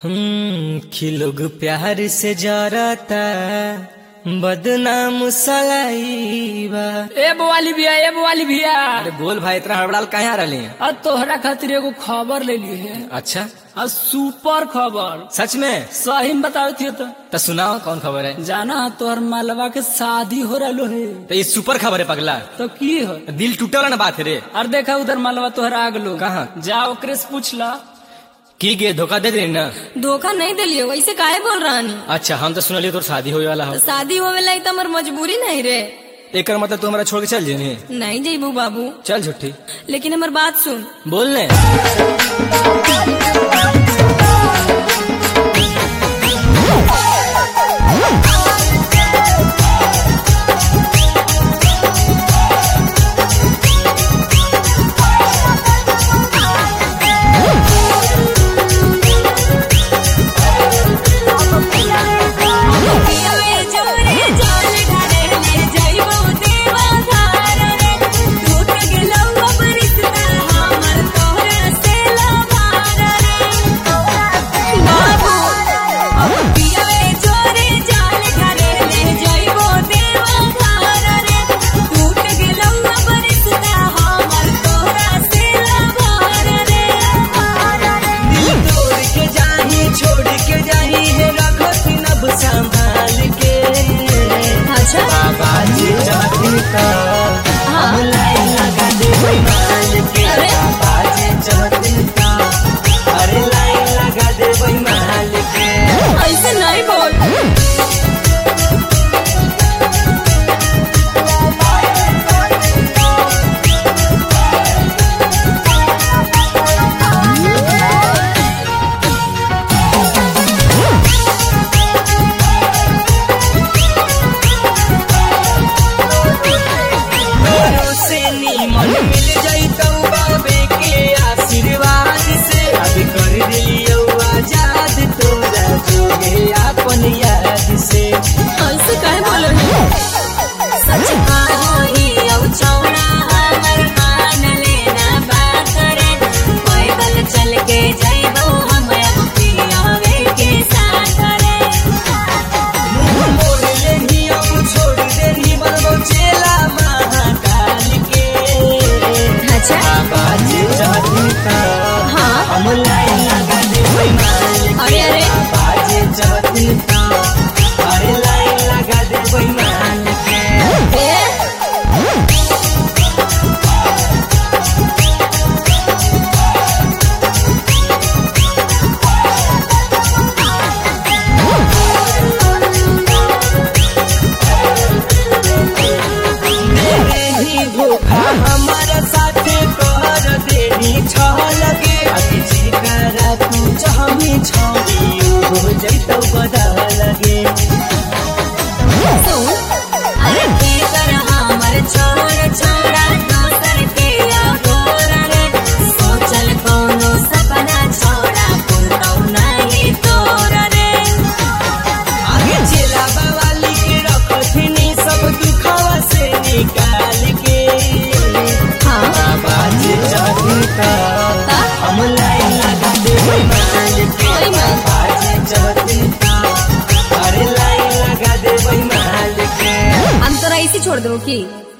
कि लोग प्यार से जरता बदनाम सलाईबा। ए बोवाली भैया अरे बोल भाई, इतना हड़बड़ाल कहाँ आ रही है? आज तोहरा खातिर एगो खबर ले लिए है। अच्छा, आज सुपर खबर। सच में? सही में बताओ थी तो सुनाओ कौन खबर है? जाना तोहर मालवा के शादी हो रहा है। तो ये सुपर खबर है पगला। तो की हो? दिल टूटे वाला ना बात है रे। और देखा उधर मालवा तोहरा आग लो। कहाँ? जा ओकरे से पूछ ला। की गे धोखा दे दे ना? धोखा नहीं दिलियो, वैसे काहे बोल रहा नी? अच्छा, हम तो सुनलिए तोर शादी होए वाला हो। शादी होवे लाई तो हमार मजबूरी नहीं रे। एकर मतलब तू हमारा छोड़ के चल जेने? नहीं जइबू बाबू। चल झूठी। लेकिन हमार बात सुन। बोलने हम तो ऐसे छोड़ दो की